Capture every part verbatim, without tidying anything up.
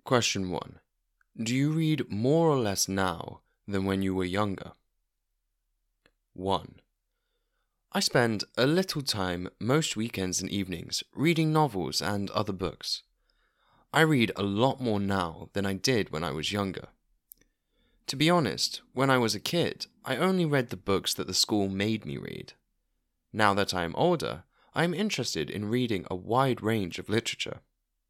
Question one. Do you read more or less now than when you were younger? one. I spend a little time most weekends and evenings reading novels and other books. I read a lot more now than I did when I was younger. To be honest, when I was a kid, I only read the books that the school made me read. Now that I am older, I am interested in reading a wide range of literature.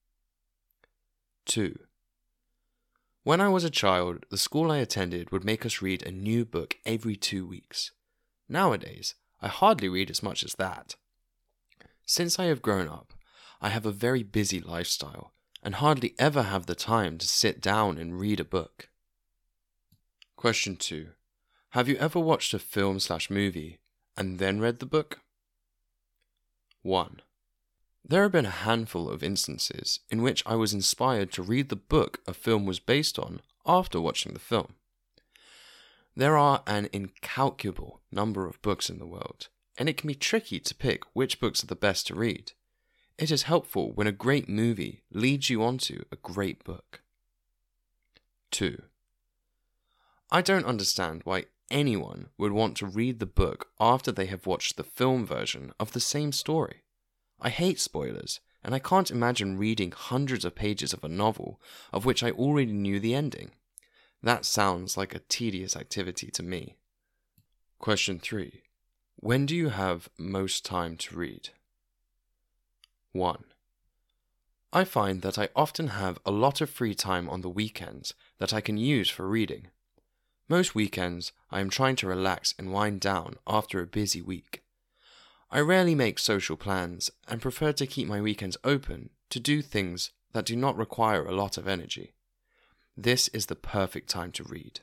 two. When I was a child, the school I attended would make us read a new book every two weeks. Nowadays, I hardly read as much as that. Since I have grown up, I have a very busy lifestyle and hardly ever have the time to sit down and read a book. Question two. Have you ever watched a film slash movie and then read the book? one. There have been a handful of instances in which I was inspired to read the book a film was based on after watching the film. There are an incalculable number of books in the world, and it can be tricky to pick which books are the best to read. It is helpful when a great movie leads you onto a great book. two. I don't understand why anyone would want to read the book after they have watched the film version of the same story. I hate spoilers, and I can't imagine reading hundreds of pages of a novel of which I already knew the ending. That sounds like a tedious activity to me. Question three. When do you have most time to read? one. I find that I often have a lot of free time on the weekends that I can use for reading. Most weekends, I am trying to relax and wind down after a busy week. I rarely make social plans and prefer to keep my weekends open to do things that do not require a lot of energy. This is the perfect time to read.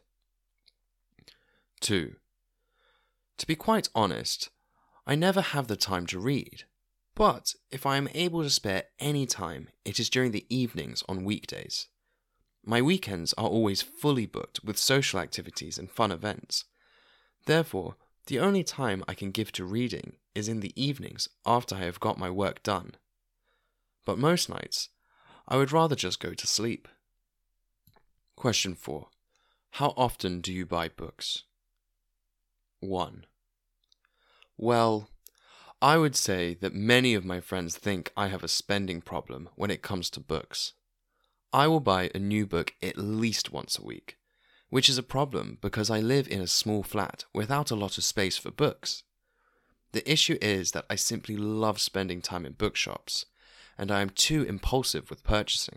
two. To be quite honest, I never have the time to read, but if I am able to spare any time, it is during the evenings on weekdays. My weekends are always fully booked with social activities and fun events. Therefore, the only time I can give to reading is in the evenings after I have got my work done. But most nights, I would rather just go to sleep. Question four. How often do you buy books? one. Well, I would say that many of my friends think I have a spending problem when it comes to books. I will buy a new book at least once a week, which is a problem because I live in a small flat without a lot of space for books. The issue is that I simply love spending time in bookshops, and I am too impulsive with purchasing.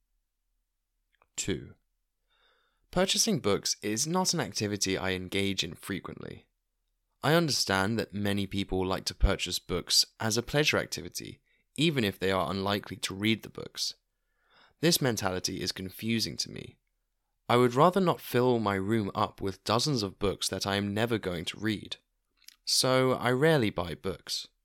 two. Purchasing books is not an activity I engage in frequently. I understand that many people like to purchase books as a pleasure activity, even if they are unlikely to read the books. This mentality is confusing to me. I would rather not fill my room up with dozens of books that I am never going to read. So I rarely buy books.